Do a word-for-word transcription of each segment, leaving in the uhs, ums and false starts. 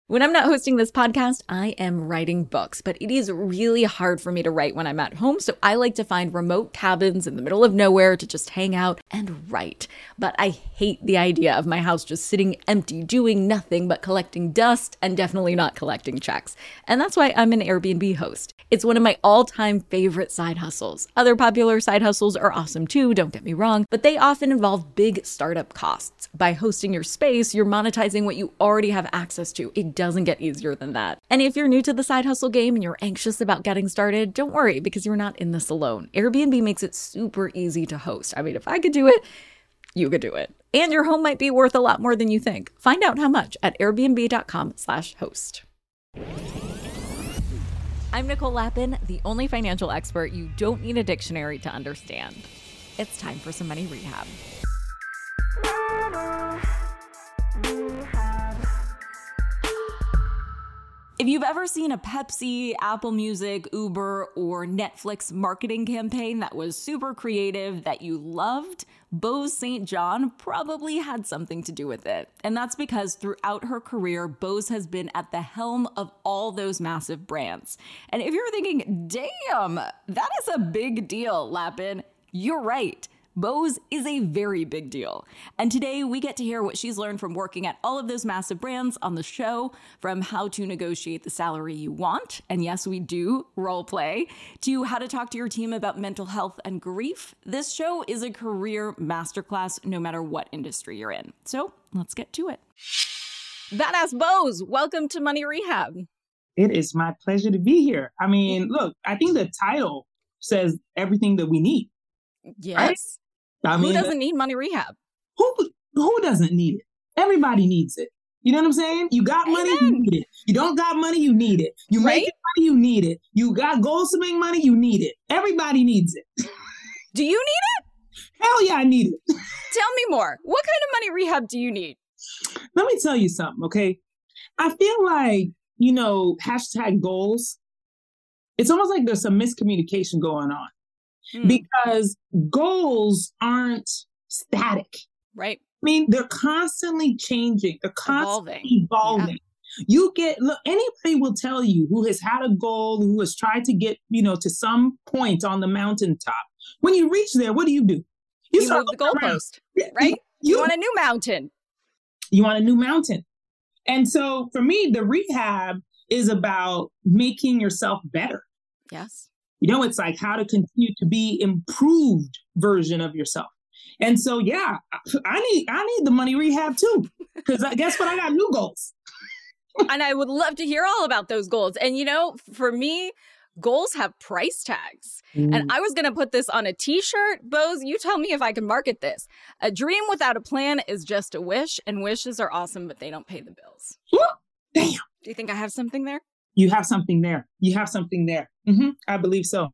When I'm not hosting this podcast, I am writing books, but it is really hard for me to write when I'm at home, so I like to find remote cabins in the middle of nowhere to just hang out and write. But I hate the idea of my house just sitting empty, doing nothing but collecting dust and definitely not collecting checks. And that's why I'm an Airbnb host. It's one of my all-time favorite side hustles. Other popular side hustles are awesome too, don't get me wrong, but they often involve big startup costs. By hosting your space, you're monetizing what you already have access to. It doesn't get easier than that. And if you're new to the side hustle game and you're anxious about getting started, don't worry, because you're not in this alone. Airbnb makes it super easy to host. I mean, if I could do it, you could do it. And your home might be worth a lot more than you think. Find out how much at airbnb.com slash host. I'm Nicole Lappin, the only financial expert you don't need a dictionary to understand. It's time for some money rehab. If you've ever seen a Pepsi, Apple Music, Uber, or Netflix marketing campaign that was super creative that you loved, Bose Saint John probably had something to do with it. And that's because throughout her career, Bose has been at the helm of all those massive brands. And if you're thinking, damn, that is a big deal, Lappin, you're right. Bose is a very big deal. And today we get to hear what she's learned from working at all of those massive brands on the show, from how to negotiate the salary you want, and yes, we do role play, to how to talk to your team about mental health and grief. This show is a career masterclass no matter what industry you're in. So let's get to it. Badass Bose, welcome to Money Rehab. It is my pleasure to be here. I mean, look, I think the title says everything that we need. Yes. Right? I mean, who doesn't need money rehab? Who who doesn't need it? Everybody needs it. You know what I'm saying? You got money, Amen. you need it. You don't got money, you need it. You Right? make money, you need it. You got goals to make money, you need it. Everybody needs it. Do you need it? Hell yeah, I need it. Tell me more. What kind of money rehab do you need? Let me tell you something, okay? I feel like, you know, hashtag goals, it's almost like there's some miscommunication going on. Hmm. Because goals aren't static. Right. I mean, they're constantly changing. They're constantly evolving. evolving. Yeah. You get, look, anybody will tell you who has had a goal, who has tried to get, you know, to some point on the mountaintop. When you reach there, what do you do? You, you move the goalpost, right? You, you want a new mountain. You want a new mountain. And so for me, the rehab is about making yourself better. Yes. You know, it's like how to continue to be improved version of yourself. And so, yeah, I need I need the money rehab too, because guess what? I got new goals. And I would love to hear all about those goals. And, you know, for me, goals have price tags. Mm. And I was going to put this on a T-shirt. Bose, you tell me if I can market this. A dream without a plan is just a wish, and wishes are awesome, but they don't pay the bills. Ooh, damn. Do you think I have something there? You have something there. You have something there. Mm-hmm. I believe so.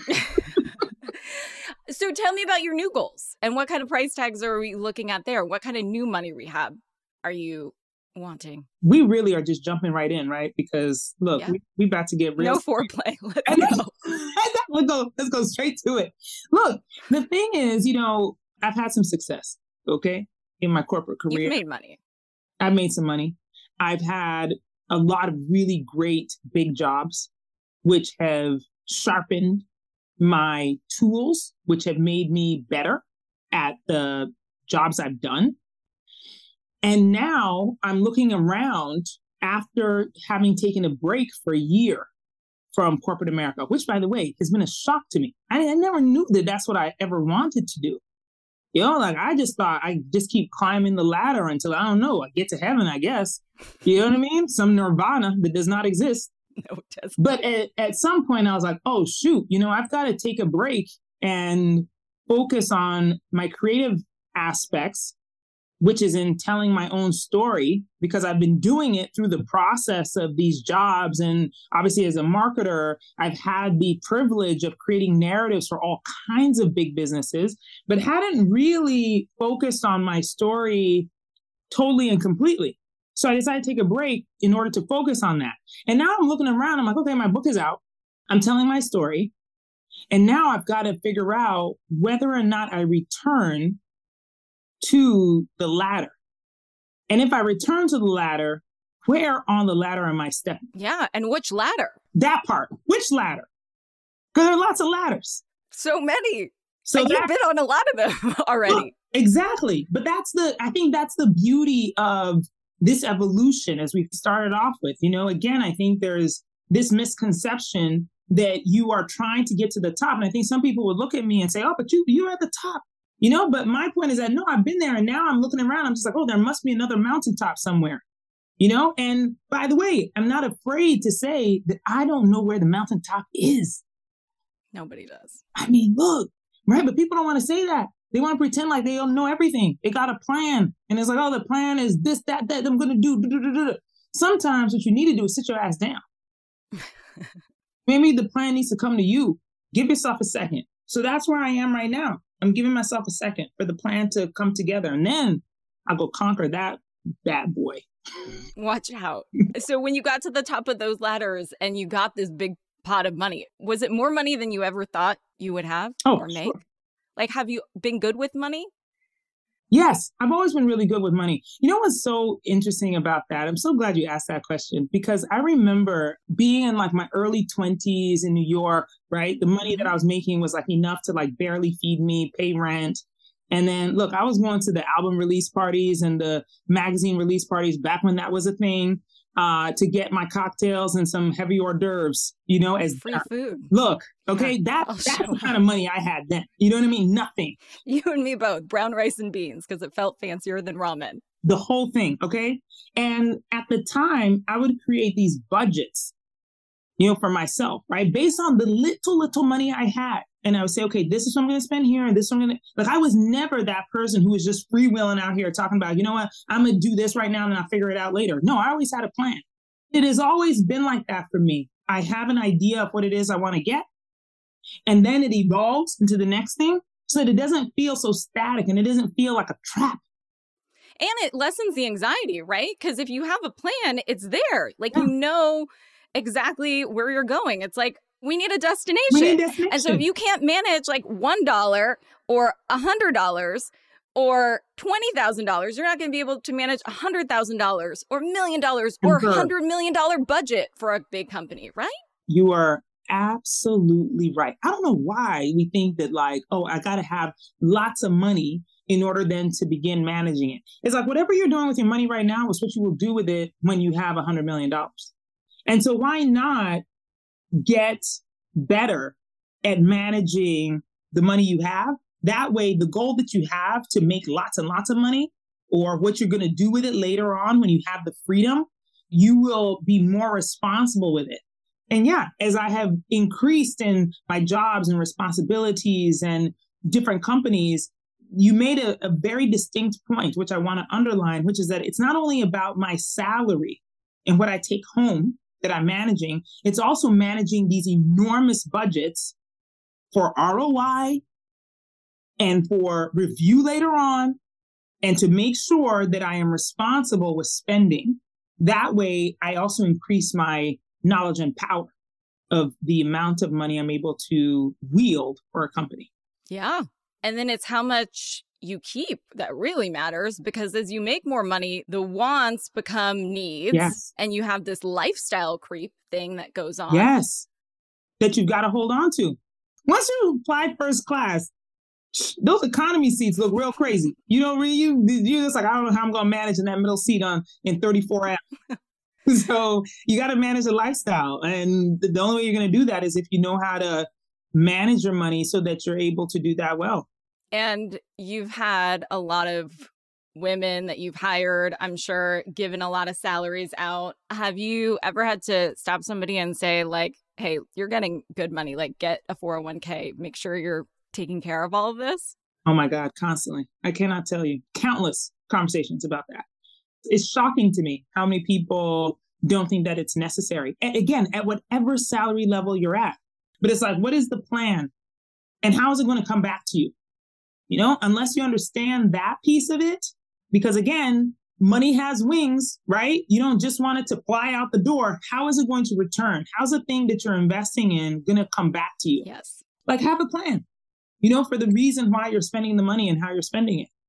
So tell me about your new goals and what kind of price tags are we looking at there? What kind of new money rehab are you wanting? We really are just jumping right in, right? Because look, yeah. we we about to get real. No foreplay. Let's go. let's go. Let's go straight to it. Look, the thing is, you know, I've had some success, okay, in my corporate career. You've made money. I've made some money. I've had a lot of really great big jobs, which have sharpened my tools, which have made me better at the jobs I've done. And now I'm looking around after having taken a break for a year from corporate America, which, by the way, has been a shock to me. I, I never knew that that's what I ever wanted to do. You know, like I just thought I just keep climbing the ladder until, I don't know, I get to heaven, I guess. You know what I mean? Some nirvana that does not exist. No, it doesn't. But at, at some point I was like, oh, shoot, you know, I've got to take a break and focus on my creative aspects, which is in telling my own story, because I've been doing it through the process of these jobs. And obviously as a marketer, I've had the privilege of creating narratives for all kinds of big businesses, but hadn't really focused on my story totally and completely. So I decided to take a break in order to focus on that. And now I'm looking around, I'm like, okay, my book is out. I'm telling my story. And now I've got to figure out whether or not I return to the ladder. And if I return to the ladder, Where on the ladder am I stepping? Yeah. And which ladder? That part. Which ladder? Because there are lots of ladders. So many. So you've been on a lot of them already. Look, exactly. But that's the, I think that's the beauty of this evolution as we started off with. You know, again, I think there's this misconception that you are trying to get to the top. And I think some people would look at me and say, oh, but you, you're at the top. You know, but my point is that, no, I've been there and now I'm looking around. I'm just like, oh, there must be another mountaintop somewhere, you know? And by the way, I'm not afraid to say that I don't know where the mountaintop is. Nobody does. I mean, look, right? But people don't want to say that. They want to pretend like they don't know everything. They got a plan. And it's like, oh, the plan is this, that, that I'm going to do. do, do, do, do. Sometimes what you need to do is sit your ass down. Maybe the plan needs to come to you. Give yourself a second. So that's where I am right now. I'm giving myself a second for the plan to come together. And then I'll go conquer that bad boy. Watch out. So when you got to the top of those ladders and you got this big pot of money, was it more money than you ever thought you would have oh, or make? Sure. Like, have you been good with money? Yes, I've always been really good with money. You know what's so interesting about that? I'm so glad you asked that question because I remember being in like my early twenties in New York, right? The money that I was making was like enough to like barely feed me, pay rent. And then look, I was going to the album release parties and the magazine release parties back when that was a thing. Uh, to get my cocktails and some heavy hors d'oeuvres, you know, as free food. Look, okay, yeah, that, that's the kind of money I had then. You know what I mean? Nothing. You and me both, brown rice and beans, because it felt fancier than ramen. The whole thing, okay? And at the time, I would create these budgets, you know, for myself, right? Based on the little, little money I had. And I would say, okay, this is what I'm going to spend here. And this is what I'm going to, like, I was never that person who was just freewheeling out here talking about, you know what, I'm going to do this right now and I'll figure it out later. No, I always had a plan. It has always been like that for me. I have an idea of what it is I want to get. And then it evolves into the next thing so that it doesn't feel so static and it doesn't feel like a trap. And it lessens the anxiety, right? Because if you have a plan, it's there. Like, yeah. you know exactly where you're going. It's like, we need a destination. We need a destination. And so if you can't manage like one dollar or one hundred dollars or twenty thousand dollars, you're not going to be able to manage one hundred thousand dollars or a million dollars or a one hundred million dollars budget for a big company, right? You are absolutely right. I don't know why we think that like, oh, I got to have lots of money in order then to begin managing it. It's like whatever you're doing with your money right now is what you will do with it when you have one hundred million dollars. And so why not get better at managing the money you have? That way, the goal that you have to make lots and lots of money, or what you're going to do with it later on when you have the freedom, you will be more responsible with it. And yeah, as I have increased in my jobs and responsibilities and different companies, you made a, a very distinct point, which I want to underline, which is that it's not only about my salary and what I take home that I'm managing, it's also managing these enormous budgets for R O I and for review later on, and to make sure that I am responsible with spending. That way, I also increase my knowledge and power of the amount of money I'm able to wield for a company. Yeah. And then it's how much you keep that really matters, because as you make more money, the wants become needs. Yes. And you have this lifestyle creep thing that goes on. Yes. That you've got to hold on to. Once you fly first class, those economy seats look real crazy. You don't really, you, you're just like, I don't know how I'm going to manage in that middle seat on in thirty-four F. So you got to manage a lifestyle. And the only way you're going to do that is if you know how to manage your money so that you're able to do that well. And you've had a lot of women that you've hired, I'm sure, given a lot of salaries out. Have you ever had to stop somebody and say, like, hey, you're getting good money, like get a four oh one k, make sure you're taking care of all of this? Oh my God, constantly. I cannot tell you. Countless conversations about that. It's shocking to me how many people don't think that it's necessary. And again, at whatever salary level you're at. But it's like, what is the plan? And how is it going to come back to you? You know, unless you understand that piece of it, because again, money has wings, right? You don't just want it to fly out the door. How is it going to return? How's the thing that you're investing in going to come back to you? Yes. Like, have a plan, you know, for the reason why you're spending the money and how you're spending it.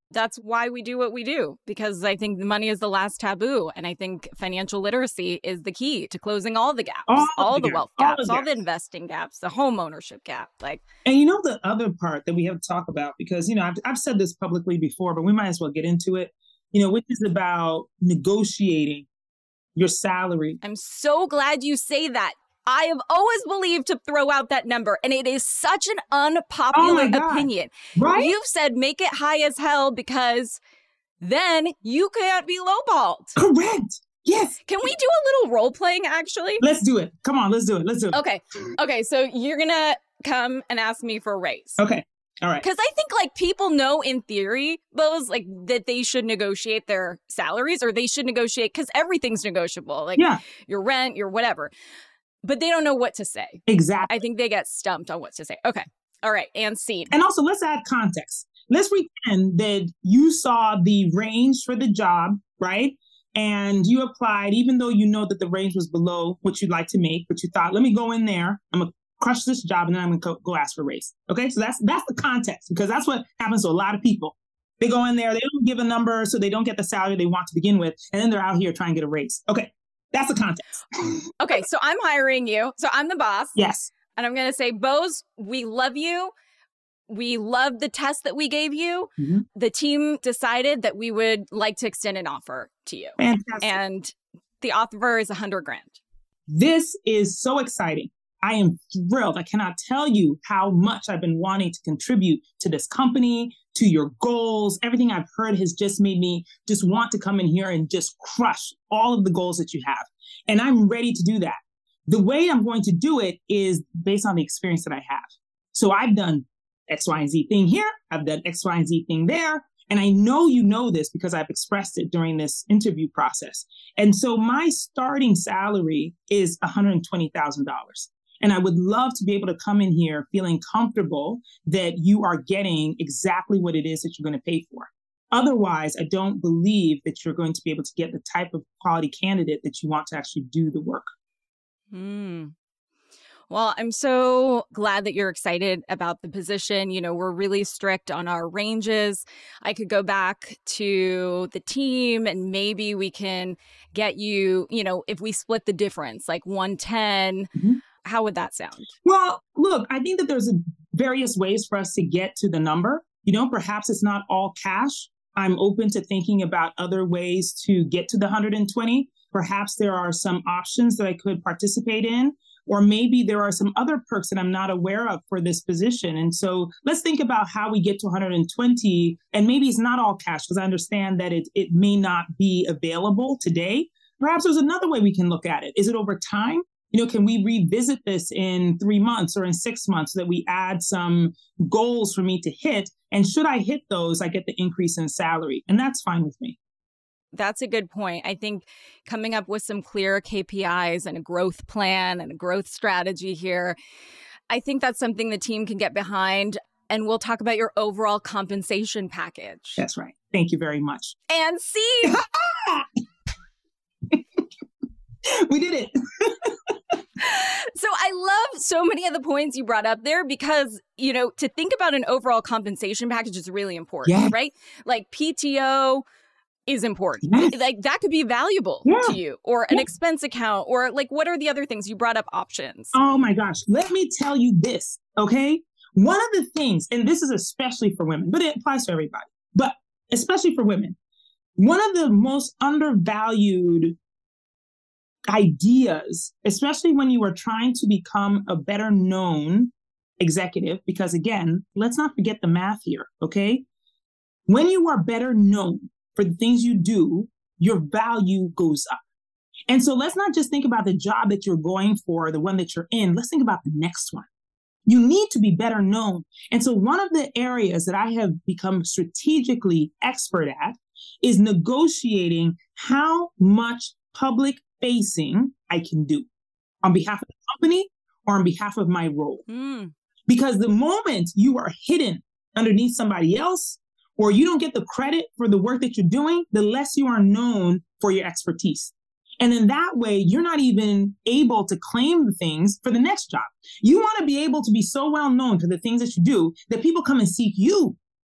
That's why we do what we do, because I think the money is the last taboo. And I think financial literacy is the key to closing all the gaps, all, all the, the gaps, wealth all gaps, the all gaps. the investing gaps, the home ownership gap. Like, and you know, the other part that we have to talk about, because, you know, I've, I've said this publicly before, but we might as well get into it, you know, which is about negotiating your salary. I'm so glad you say that. I have always believed to throw out that number, and it is such an unpopular oh opinion. Right? You've said make it high as hell because then you can't be lowballed. Correct. Yes. Can we do a little role playing, actually? Let's do it. Come on, let's do it. Let's do it. Okay. Okay, so you're going to come and ask me for a raise. Okay. All right. Because I think like people know in theory, Bose, like that they should negotiate their salaries, or they should negotiate, because everything's negotiable. Like yeah. your rent, your whatever. But they don't know what to say. Exactly. I think they get stumped on what to say. Okay. All right. And seed. And also, let's add context. Let's pretend that you saw the range for the job, right? And you applied, even though you know that the range was below what you'd like to make, but you thought, let me go in there. I'm going to crush this job, and then I'm going to go ask for a raise. Okay. So that's, that's the context, because that's what happens to a lot of people. They go in there, they don't give a number, so they don't get the salary they want to begin with. And then they're out here trying to get a raise. Okay. That's the context. Okay, so I'm hiring you. So I'm the boss. Yes. And I'm going to say, Bose, we love you. We love the test that we gave you. Mm-hmm. The team decided that we would like to extend an offer to you. Fantastic. And the offer is a hundred grand. This is so exciting. I am thrilled. I cannot tell you how much I've been wanting to contribute to this company, to your goals. Everything I've heard has just made me just want to come in here and just crush all of the goals that you have. And I'm ready to do that. The way I'm going to do it is based on the experience that I have. So I've done X, Y, and Z thing here. I've done X, Y, and Z thing there. And I know you know this because I've expressed it during this interview process. And so my starting salary is one hundred twenty thousand dollars. And I would love to be able to come in here feeling comfortable that you are getting exactly what it is that you're going to pay for. Otherwise, I don't believe that you're going to be able to get the type of quality candidate that you want to actually do the work. Mm. Well, I'm so glad that you're excited about the position. You know, we're really strict on our ranges. I could go back to the team and maybe we can get you, you know, if we split the difference, like one ten. Mm-hmm. How would that sound? Well, look, I think that there's various ways for us to get to the number. You know, perhaps it's not all cash. I'm open to thinking about other ways to get to the one hundred twenty. Perhaps there are some options that I could participate in, or maybe there are some other perks that I'm not aware of for this position. And so let's think about how we get to one hundred twenty. And maybe it's not all cash, because I understand that it, it may not be available today. Perhaps there's another way we can look at it. Is it over time? You know, can we revisit this in three months or in six months so that we add some goals for me to hit? And should I hit those, I get the increase in salary. And that's fine with me. That's a good point. I think coming up with some clear K P Is and a growth plan and a growth strategy here, I think that's something the team can get behind. And we'll talk about your overall compensation package. That's right. Thank you very much. And see, we did it. So I love so many of the points you brought up there because, you know, to think about an overall compensation package is really important, yeah. right? Like P T O is important. Yes. Like that could be valuable yeah. to you, or an yeah. expense account, or like, what are the other things? You brought up options. Oh my gosh. Let me tell you this, okay? One of the things, and this is especially for women, but it applies to everybody, but especially for women, one of the most undervalued ideas, especially when you are trying to become a better known executive, because again, let's not forget the math here, okay? When you are better known for the things you do, your value goes up. And so let's not just think about the job that you're going for, the one that you're in. Let's think about the next one. You need to be better known. And so one of the areas that I have become strategically expert at is negotiating how much public facing I can do on behalf of the company or on behalf of my role. Mm. Because the moment you are hidden underneath somebody else, or you don't get the credit for the work that you're doing, the less you are known for your expertise. And in that way, you're not even able to claim the things for the next job. You want to be able to be so well known for the things that you do that people come and seek you.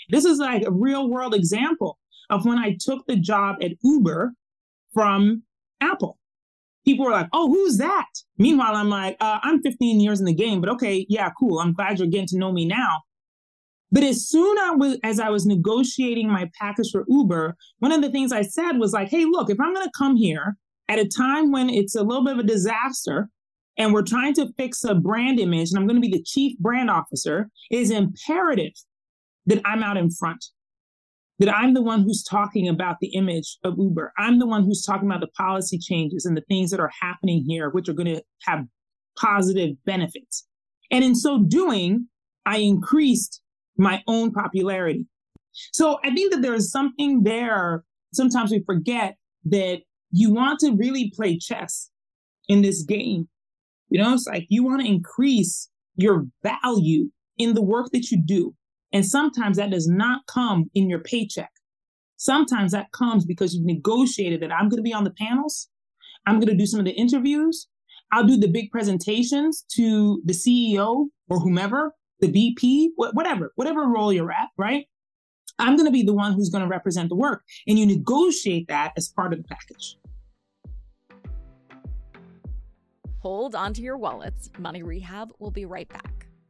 This is like a real world example of when I took the job at Uber from Apple. People were like, oh, who's that? Meanwhile, I'm like, uh, I'm fifteen years in the game, but okay, yeah, cool. I'm glad you're getting to know me now. But as soon I was, as I was negotiating my package for Uber, one of the things I said was like, hey, look, if I'm going to come here at a time when it's a little bit of a disaster and we're trying to fix a brand image and I'm going to be the chief brand officer, it is imperative that I'm out in front, that I'm the one who's talking about the image of Uber. I'm the one who's talking about the policy changes and the things that are happening here, which are going to have positive benefits. And in so doing, I increased my own popularity. So I think that there's something there. Sometimes we forget that you want to really play chess in this game. You know, it's like you want to increase your value in the work that you do. And sometimes that does not come in your paycheck. Sometimes that comes because you've negotiated that I'm going to be on the panels. I'm going to do some of the interviews. I'll do the big presentations to the C E O or whomever, the V P, whatever, whatever role you're at, right? I'm going to be the one who's going to represent the work. And you negotiate that as part of the package. Hold onto your wallets. Money Rehab will be right back.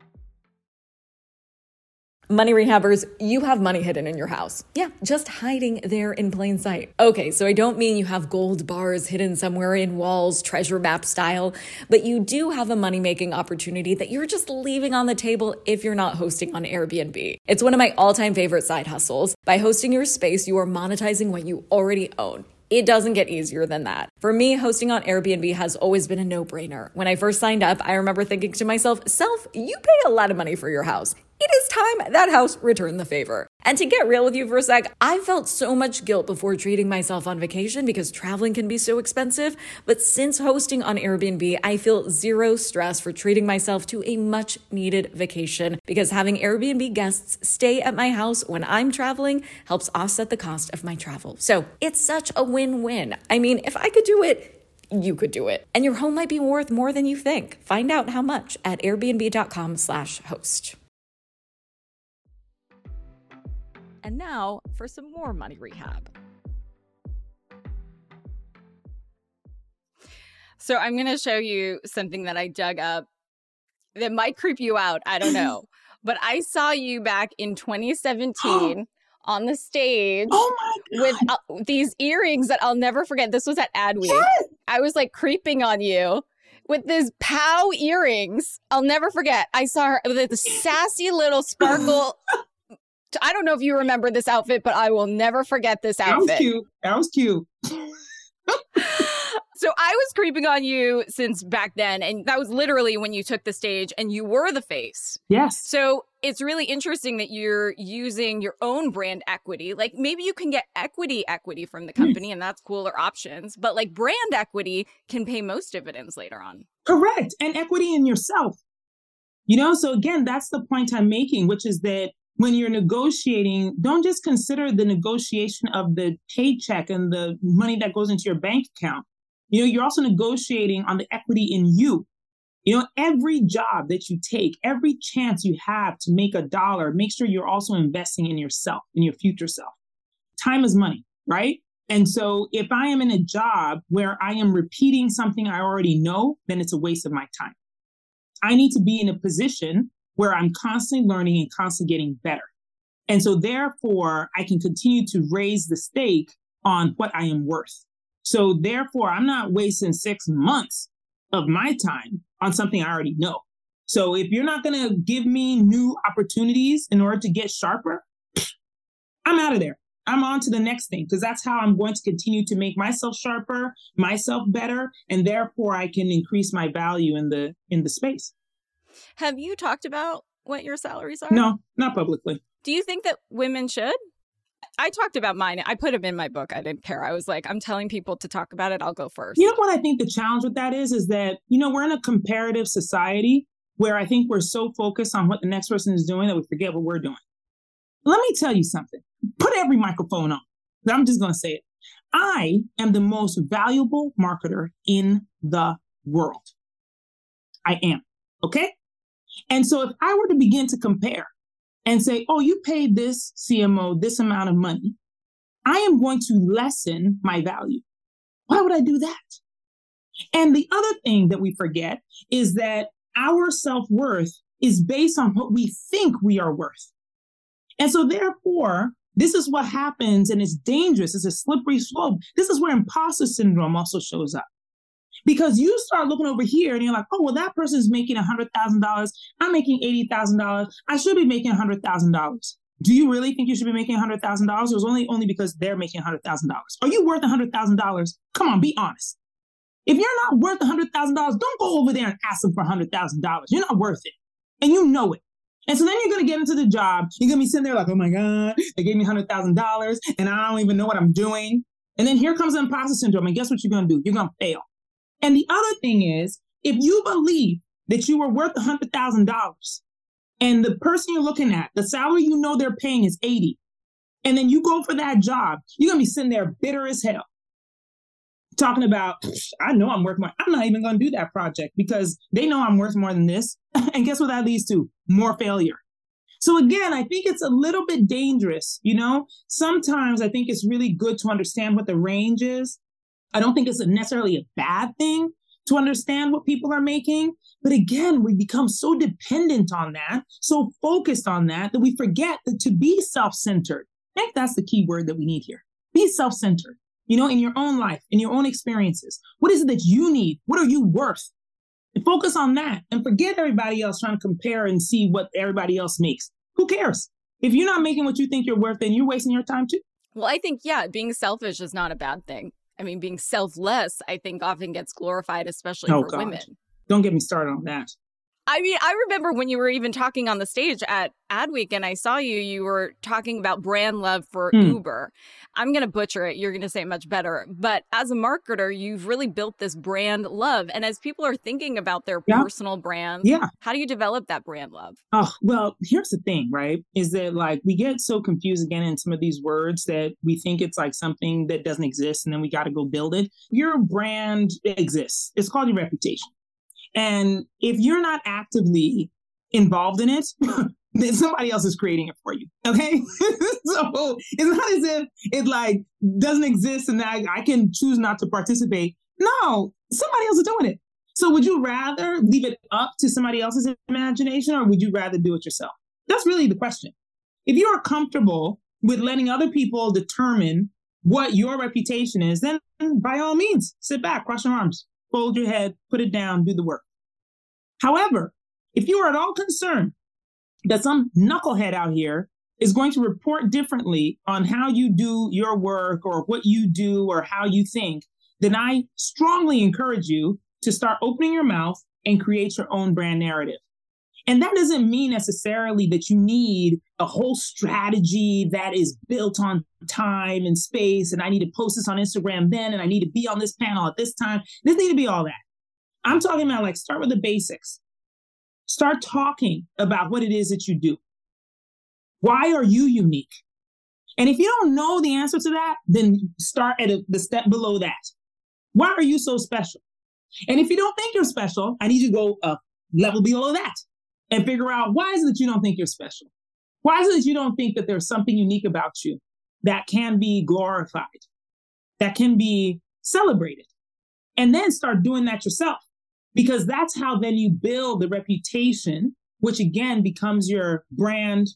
Money Rehabbers, you have money hidden in your house. Yeah, just hiding there in plain sight. Okay, so I don't mean you have gold bars hidden somewhere in walls, treasure map style, but you do have a money-making opportunity that you're just leaving on the table if you're not hosting on Airbnb. It's one of my all-time favorite side hustles. By hosting your space, you are monetizing what you already own. It doesn't get easier than that. For me, hosting on Airbnb has always been a no-brainer. When I first signed up, I remember thinking to myself, Self, you pay a lot of money for your house. It is time that house returned the favor. And to get real with you for a sec, I felt so much guilt before treating myself on vacation because traveling can be so expensive. But since hosting on Airbnb, I feel zero stress for treating myself to a much needed vacation because having Airbnb guests stay at my house when I'm traveling helps offset the cost of my travel. So it's such a win-win. I mean, if I could do it, you could do it. And your home might be worth more than you think. Find out how much at airbnb.com slash host. And now for some more money rehab. So I'm going to show you something that I dug up that might creep you out. I don't know. But I saw you back in twenty seventeen on the stage oh my with uh, these earrings that I'll never forget. This was at Adweek. Yes. I was like creeping on you with these POW earrings. I'll never forget. I saw her with a sassy little sparkle. I don't know if you remember this outfit, but I will never forget this outfit. That was cute. That was cute. So I was creeping on you since back then, and that was literally when you took the stage and you were the face. Yes. So it's really interesting that you're using your own brand equity. Like maybe you can get equity equity from the company, mm. and that's cooler options, but like brand equity can pay most dividends later on. Correct. And equity in yourself. You know, so again, that's the point I'm making, which is that when you're negotiating, don't just consider the negotiation of the paycheck and the money that goes into your bank account. You know, you're also negotiating on the equity in you. You know, every job that you take, every chance you have to make a dollar, make sure you're also investing in yourself, in your future self. Time is money, right? And so if I am in a job where I am repeating something I already know, then it's a waste of my time. I need to be in a position where I'm constantly learning and constantly getting better. And so therefore, I can continue to raise the stake on what I am worth. So therefore, I'm not wasting six months of my time on something I already know. So if you're not going to give me new opportunities in order to get sharper, I'm out of there. I'm on to the next thing, because that's how I'm going to continue to make myself sharper, myself better, and therefore I can increase my value in the in the space. Have you talked about what your salaries are? No, not publicly. Do you think that women should? I talked about mine. I put them in my book. I didn't care. I was like, I'm telling people to talk about it. I'll go first. You know what I think the challenge with that is, is that, you know, we're in a comparative society where I think we're so focused on what the next person is doing that we forget what we're doing. Let me tell you something. Put every microphone on. I'm just going to say it. I am the most valuable marketer in the world. I am. Okay? And so if I were to begin to compare and say, oh, you paid this C M O this amount of money, I am going to lessen my value. Why would I do that? And the other thing that we forget is that our self-worth is based on what we think we are worth. And so therefore, this is what happens, and it's dangerous. It's a slippery slope. This is where imposter syndrome also shows up. Because you start looking over here and you're like, oh, well, that person's making one hundred thousand dollars. I'm making eighty thousand dollars. I should be making one hundred thousand dollars. Do you really think you should be making one hundred thousand dollars? Or is it only, only because they're making one hundred thousand dollars? Are you worth one hundred thousand dollars? Come on, be honest. If you're not worth one hundred thousand dollars, don't go over there and ask them for one hundred thousand dollars. You're not worth it. And you know it. And so then you're going to get into the job. You're going to be sitting there like, oh my God, they gave me one hundred thousand dollars and I don't even know what I'm doing. And then here comes the imposter syndrome. And guess what you're going to do? You're going to fail. And the other thing is, if you believe that you are worth one hundred thousand dollars and the person you're looking at, the salary you know they're paying is eighty, and then you go for that job, you're going to be sitting there bitter as hell, talking about, I know I'm worth more. I'm not even going to do that project because they know I'm worth more than this. And guess what that leads to? More failure. So again, I think it's a little bit dangerous. You know, sometimes I think it's really good to understand what the range is. I don't think it's necessarily a bad thing to understand what people are making. But again, we become so dependent on that, so focused on that, that we forget that to be self-centered. I think that's the key word that we need here. Be self-centered, you know, in your own life, in your own experiences. What is it that you need? What are you worth? And focus on that and forget everybody else trying to compare and see what everybody else makes. Who cares? If you're not making what you think you're worth, then you're wasting your time too. Well, I think, yeah, being selfish is not a bad thing. I mean, being selfless, I think, often gets glorified, especially oh, for God. women. Don't get me started on that. I mean, I remember when you were even talking on the stage at Adweek and I saw you, you were talking about brand love for mm. Uber. I'm going to butcher it. You're going to say it much better. But as a marketer, you've really built this brand love. And as people are thinking about their yeah. personal brands, yeah. how do you develop that brand love? Oh, well, here's the thing, right? Is that like we get so confused again in some of these words that we think it's like something that doesn't exist and then we got to go build it. Your brand exists. It's called your reputation. And if you're not actively involved in it, then somebody else is creating it for you. Okay. So it's not as if it like doesn't exist and I, I can choose not to participate. No, somebody else is doing it. So would you rather leave it up to somebody else's imagination or would you rather do it yourself? That's really the question. If you are comfortable with letting other people determine what your reputation is, then by all means, sit back, cross your arms, fold your head, put it down, do the work. However, if you are at all concerned that some knucklehead out here is going to report differently on how you do your work or what you do or how you think, then I strongly encourage you to start opening your mouth and create your own brand narrative. And that doesn't mean necessarily that you need a whole strategy that is built on time and space. And I need to post this on Instagram then, and I need to be on this panel at this time. It doesn't need to be all that. I'm talking about like start with the basics. Start talking about what it is that you do. Why are you unique? And if you don't know the answer to that, then start at a, the step below that. Why are you so special? And if you don't think you're special, I need you to go a level below that and figure out why is it that you don't think you're special? Why is it that you don't think that there's something unique about you that can be glorified, that can be celebrated? And then start doing that yourself. Because that's how then you build the reputation, which again becomes your brand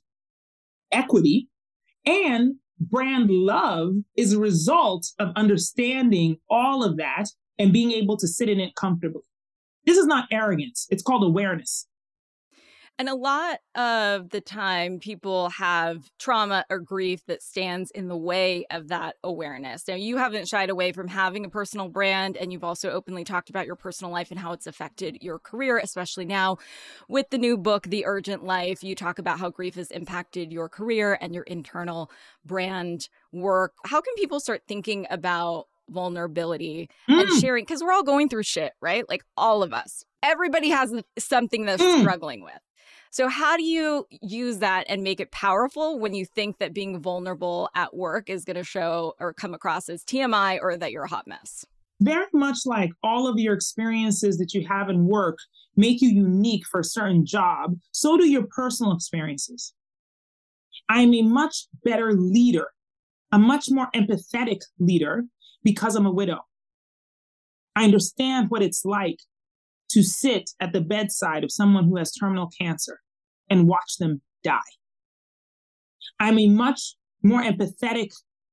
equity. And brand love is a result of understanding all of that and being able to sit in it comfortably. This is not arrogance. It's called awareness. And a lot of the time, people have trauma or grief that stands in the way of that awareness. Now, you haven't shied away from having a personal brand, and you've also openly talked about your personal life and how it's affected your career, especially now with the new book, The Urgent Life. You talk about how grief has impacted your career and your internal brand work. How can people start thinking about vulnerability mm. and sharing? Because we're all going through shit, right? Like all of us. Everybody has something they're mm. struggling with. So how do you use that and make it powerful when you think that being vulnerable at work is going to show or come across as T M I or that you're a hot mess? Very much like all of your experiences that you have in work make you unique for a certain job, so do your personal experiences. I am a much better leader, a much more empathetic leader because I'm a widow. I understand what it's like to sit at the bedside of someone who has terminal cancer and watch them die. I'm a much more empathetic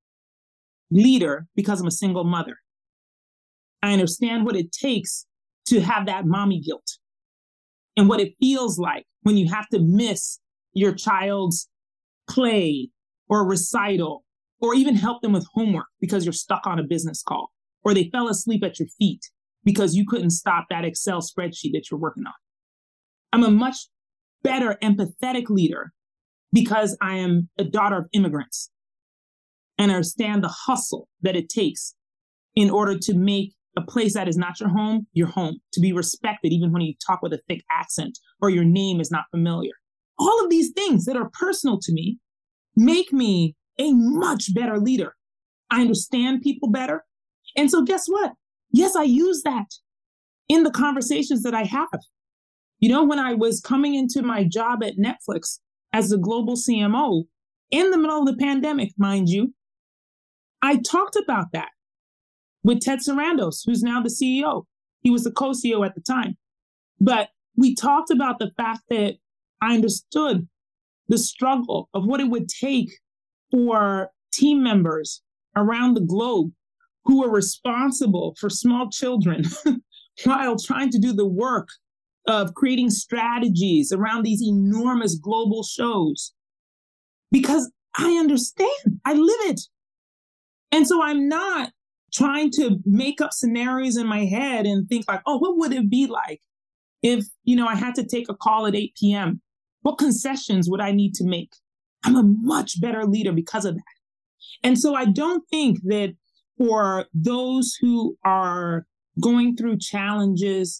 leader because I'm a single mother. I understand what it takes to have that mommy guilt and what it feels like when you have to miss your child's play or recital or even help them with homework because you're stuck on a business call or they fell asleep at your feet because you couldn't stop that Excel spreadsheet that you're working on. I'm a much better empathetic leader because I am a daughter of immigrants and understand the hustle that it takes in order to make a place that is not your home, your home, to be respected even when you talk with a thick accent or your name is not familiar. All of these things that are personal to me make me a much better leader. I understand people better. And so guess what? Yes, I use that in the conversations that I have. You know, when I was coming into my job at Netflix as the global C M O in the middle of the pandemic, mind you, I talked about that with Ted Sarandos, who's now the C E O. He was the co-C E O at the time. But we talked about the fact that I understood the struggle of what it would take for team members around the globe who were responsible for small children while trying to do the work of creating strategies around these enormous global shows. Because I understand, I live it. And so I'm not trying to make up scenarios in my head and think like, oh, what would it be like if, you know, I had to take a call at eight p.m.? What concessions would I need to make? I'm a much better leader because of that. And so I don't think that for those who are going through challenges,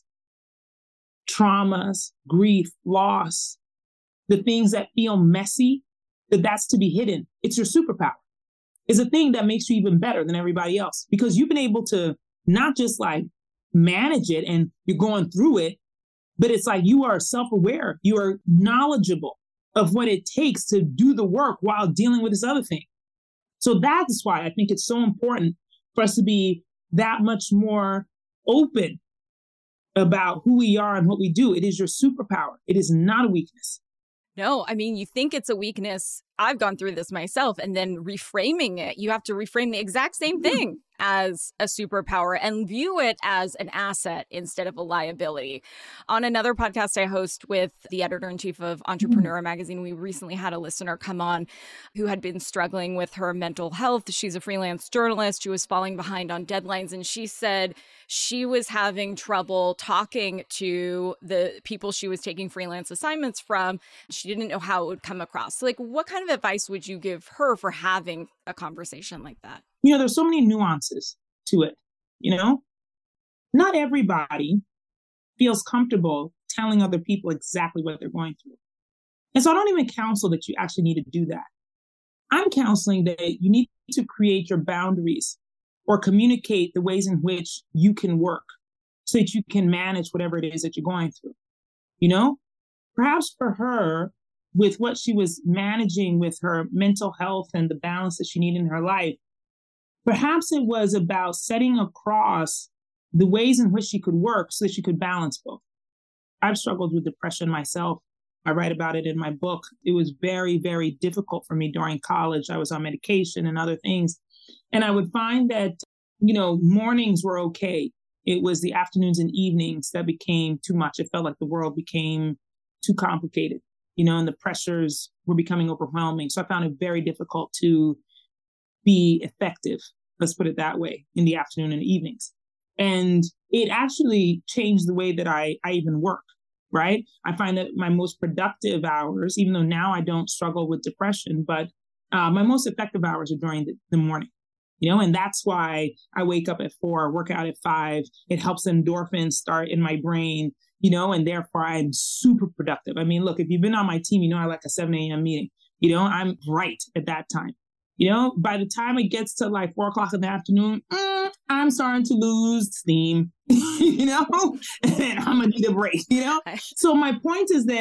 traumas, grief, loss, the things that feel messy, that that's to be hidden. It's your superpower. It's a thing that makes you even better than everybody else because you've been able to not just like manage it and you're going through it, but it's like you are self-aware. You are knowledgeable of what it takes to do the work while dealing with this other thing. So that's why I think it's so important for us to be that much more open about who we are and what we do. It is your superpower. It is not a weakness. No, I mean, you think it's a weakness. I've gone through this myself, and then reframing it, you have to reframe the exact same thing as a superpower and view it as an asset instead of a liability. On another podcast I host with the editor-in-chief of Entrepreneur Magazine, we recently had a listener come on who had been struggling with her mental health. She's a freelance journalist. She was falling behind on deadlines, and she said she was having trouble talking to the people she was taking freelance assignments from. She didn't know how it would come across. So, like, what kind of advice would you give her for having a conversation like that? You know, there's so many nuances to it. You know, not everybody feels comfortable telling other people exactly what they're going through. And so I don't even counsel that you actually need to do that. I'm counseling that you need to create your boundaries or communicate the ways in which you can work so that you can manage whatever it is that you're going through. You know, perhaps for her, with what she was managing with her mental health and the balance that she needed in her life, perhaps it was about setting across the ways in which she could work so that she could balance both. I've struggled with depression myself. I write about it in my book. It was very, very difficult for me during college. I was on medication and other things. And I would find that, you know, mornings were okay. It was the afternoons and evenings that became too much. It felt like the world became too complicated, you know, and the pressures were becoming overwhelming. So I found it very difficult to be effective, let's put it that way, in the afternoon and evenings. And it actually changed the way that I, I even work, right? I find that my most productive hours, even though now I don't struggle with depression, but uh, my most effective hours are during the, the morning, you know, and that's why I wake up at four, work out at five. It helps endorphins start in my brain, you know, and therefore I'm super productive. I mean, look, if you've been on my team, you know, I like a seven a.m. meeting, you know, I'm right at that time. You know, by the time it gets to like four o'clock in the afternoon, mm, I'm starting to lose steam, you know, and I'm going to need a break, you know? So my point is that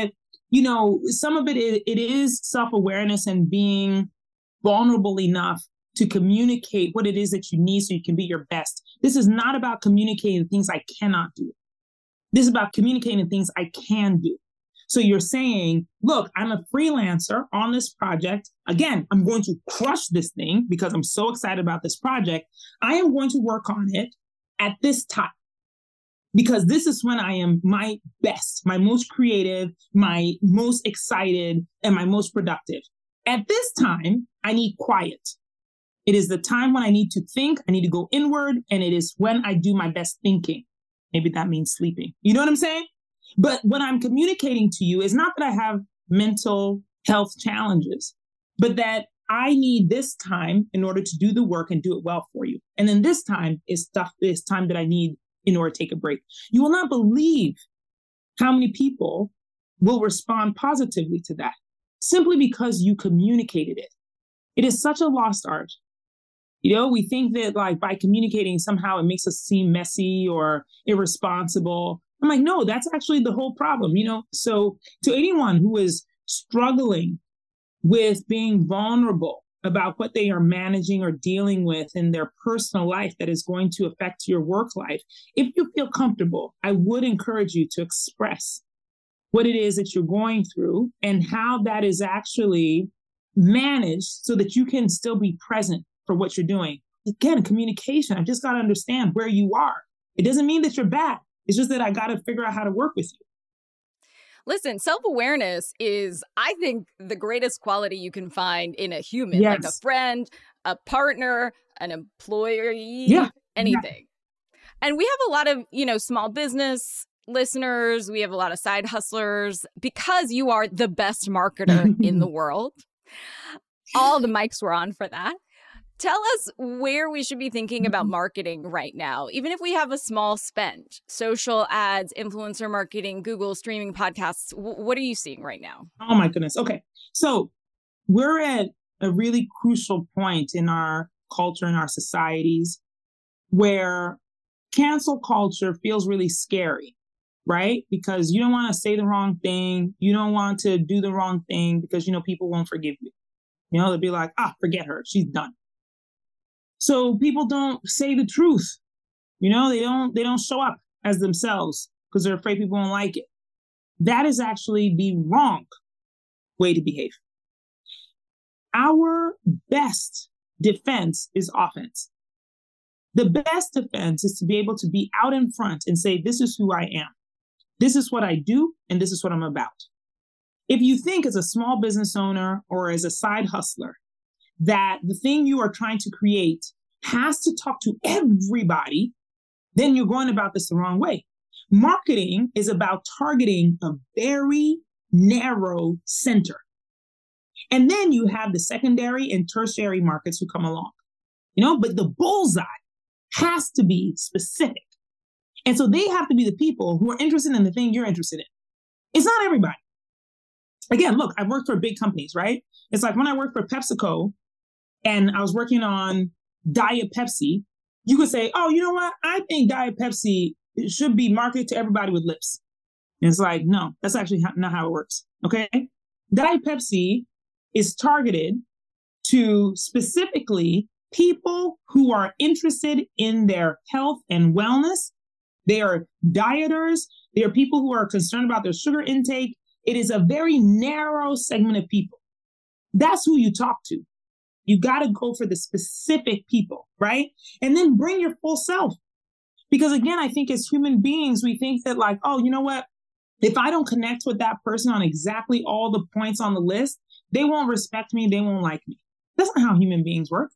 you know, some of it, it, it is self-awareness and being vulnerable enough to communicate what it is that you need so you can be your best. This is not about communicating things I cannot do. This is about communicating things I can do. So you're saying, look, I'm a freelancer on this project. Again, I'm going to crush this thing because I'm so excited about this project. I am going to work on it at this time because this is when I am my best, my most creative, my most excited, and my most productive. At this time, I need quiet. It is the time when I need to think, I need to go inward, and it is when I do my best thinking. Maybe that means sleeping. You know what I'm saying? But what I'm communicating to you is not that I have mental health challenges, but that I need this time in order to do the work and do it well for you. And then this time is stuff, is time that I need in order to take a break. You will not believe how many people will respond positively to that simply because you communicated it. It is such a lost art. You know, we think that like by communicating somehow it makes us seem messy or irresponsible. I'm like, no, that's actually the whole problem, you know? So to anyone who is struggling with being vulnerable about what they are managing or dealing with in their personal life that is going to affect your work life, if you feel comfortable, I would encourage you to express what it is that you're going through and how that is actually managed so that you can still be present for what you're doing. Again, communication, I've just got to understand where you are. It doesn't mean that you're bad. It's just that I got to figure out how to work with you. Listen, self-awareness is, I think, the greatest quality you can find in a human, Yes. like a friend, a partner, an employee, Yeah. anything. Yeah. And we have a lot of, you know, small business listeners. We have a lot of side hustlers because you are the best marketer in the world. All the mics were on for that. Tell us where we should be thinking about marketing right now, even if we have a small spend. Social ads, influencer marketing, Google, streaming podcasts. W- what are you seeing right now? Oh my goodness. Okay. So we're at a really crucial point in our culture, in our societies, where cancel culture feels really scary, right? Because you don't want to say the wrong thing. You don't want to do the wrong thing because, you know, people won't forgive you. You know, they'll be like, ah, forget her. She's done. So people don't say the truth. You know, they don't, they don't show up as themselves because they're afraid people won't like it. That is actually the wrong way to behave. Our best defense is offense. The best defense is to be able to be out in front and say, this is who I am. This is what I do, and this is what I'm about. If you think as a small business owner or as a side hustler that the thing you are trying to create has to talk to everybody, then you're going about this the wrong way. Marketing is about targeting a very narrow center. And then you have the secondary and tertiary markets who come along, you know, but the bullseye has to be specific. And so they have to be the people who are interested in the thing you're interested in. It's not everybody. Again, look, I've worked for big companies, right? It's like when I worked for PepsiCo and I was working on Diet Pepsi, you could say, oh, you know what? I think Diet Pepsi should be marketed to everybody with lips. And it's like, no, that's actually not how it works. Okay. Diet Pepsi is targeted to specifically people who are interested in their health and wellness. They are dieters. They are people who are concerned about their sugar intake. It is a very narrow segment of people. That's who you talk to. You got to go for the specific people, right? And then bring your full self. Because again, I think as human beings, we think that like, oh, you know what? If I don't connect with that person on exactly all the points on the list, they won't respect me. They won't like me. That's not how human beings work.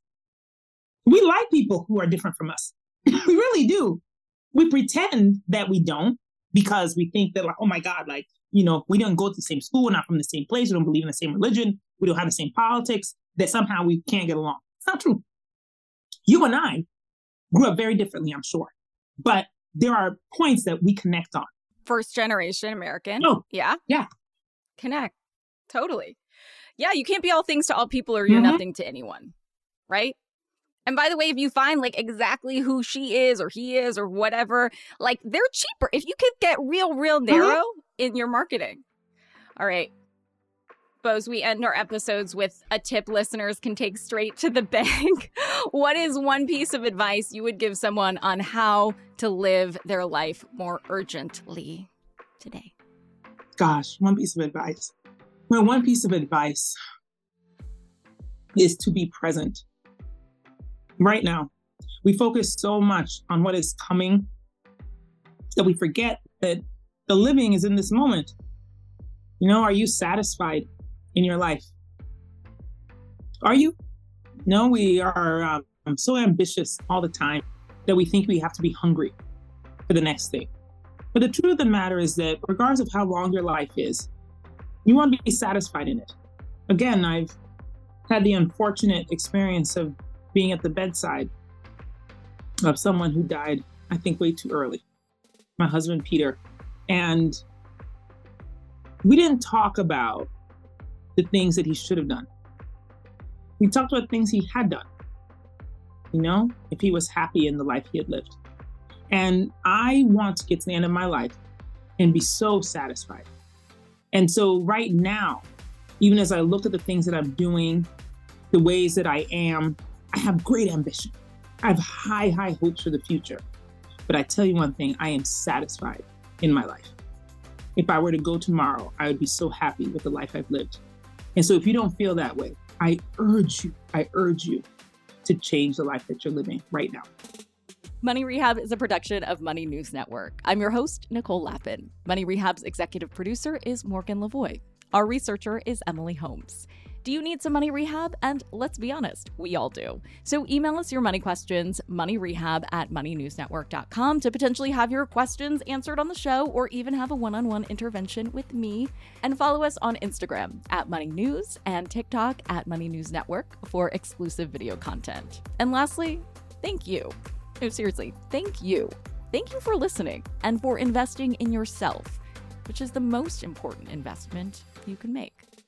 We like people who are different from us. We really do. We pretend that we don't because we think that like, oh my God, like, you know, we don't go to the same school, we're not from the same place, we don't believe in the same religion, we don't have the same politics, that somehow we can't get along. It's not true. You and I grew up very differently, I'm sure. But there are points that we connect on. First generation American. Oh, yeah. Yeah. Connect. Totally. Yeah, you can't be all things to all people or you're mm-hmm. nothing to anyone. Right? And by the way, if you find like exactly who she is or he is or whatever, like they're cheaper. If you could get real, real narrow mm-hmm. in your marketing. All right. Bose, we end our episodes with a tip listeners can take straight to the bank. What is one piece of advice you would give someone on how to live their life more urgently today? Gosh, one piece of advice. Well, one piece of advice is to be present right now. We focus so much on what is coming that we forget that the living is in this moment. You know, are you satisfied in your life? Are you? No, we are um, so ambitious all the time that we think we have to be hungry for the next thing. But the truth of the matter is that regardless of how long your life is, you want to be satisfied in it. Again, I've had the unfortunate experience of being at the bedside of someone who died, I think, way too early. My husband, Peter. And we didn't talk about the things that he should have done. We talked about things he had done, you know, if he was happy in the life he had lived. And I want to get to the end of my life and be so satisfied. And so right now, even as I look at the things that I'm doing, the ways that I am, I have great ambition. I have high, high hopes for the future. But I tell you one thing, I am satisfied in my life. If I were to go tomorrow, I would be so happy with the life I've lived. And so if you don't feel that way, I urge you, I urge you to change the life that you're living right now. Money Rehab is a production of Money News Network. I'm your host, Nicole Lappin. Money Rehab's executive producer is Morgan Lavoie. Our researcher is Emily Holmes. Do you need some money rehab? And let's be honest, we all do. So email us your money questions, moneyrehab at money news network dot com to potentially have your questions answered on the show or even have a one-on-one intervention with me. And follow us on Instagram at Money News and TikTok at Money News Network for exclusive video content. And lastly, thank you. No, seriously, thank you. Thank you for listening and for investing in yourself, which is the most important investment you can make.